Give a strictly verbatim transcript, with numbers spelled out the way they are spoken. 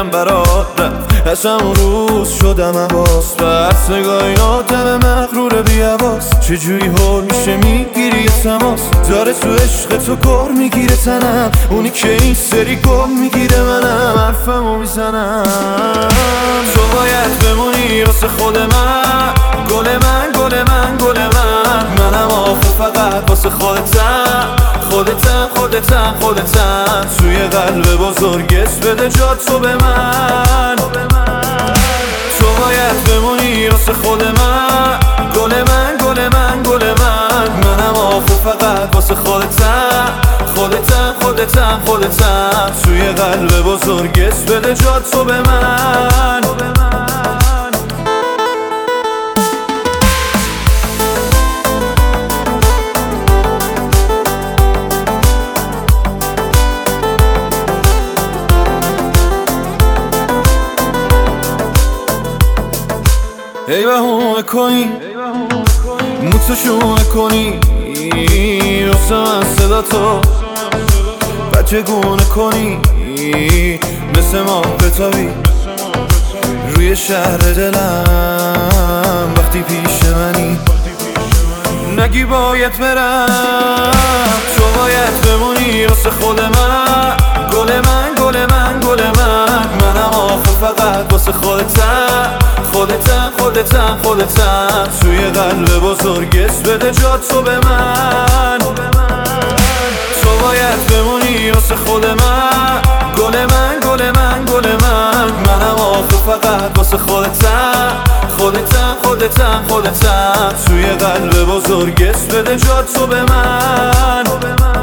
دلم برات رفت، از همون روز شدم حواس بس نگاهیاتم مغرور بی‌حواس. چجوری حال میشه میگیری تماس، داره تو عشق تو کار میگیره تنم، اونی که این سری گل میگیره منم حرفمو میزنم. تو باید بمونی واسه خود من، گل من گل من گل من، منم آخه فقط واسه خودتم خودتم خودتم خودتم. توی قلب بزرگ اسم بده جا تو به من. تو باید بمونی واسه خود من، گل من گل من گل من، منم آخه فقط واسه خودتم خودتم خودتم خودتم. توی قلب بزرگ اسم بده جا تو به من. ای بهونه کنی موتوشونه کنی واسه من صدا تو و چگونه کنی مثل ما بتابی روی شهر دلم وقتی پیش منی. نگی باید برم، تو باید بمونی واسه خود من، گل من گل من گل من، منم آخه فقط واسه خودتم خودتم خودتم خودتم. توی قلب بزرگ اسم بده جا تو به من. تو باید بمونی واسه خود من، گل من گل من گل من، منم آخه فقط واسه خودتم خودتم خودتم خودتم. توی قلب بزرگ اسم بده جا تو به من.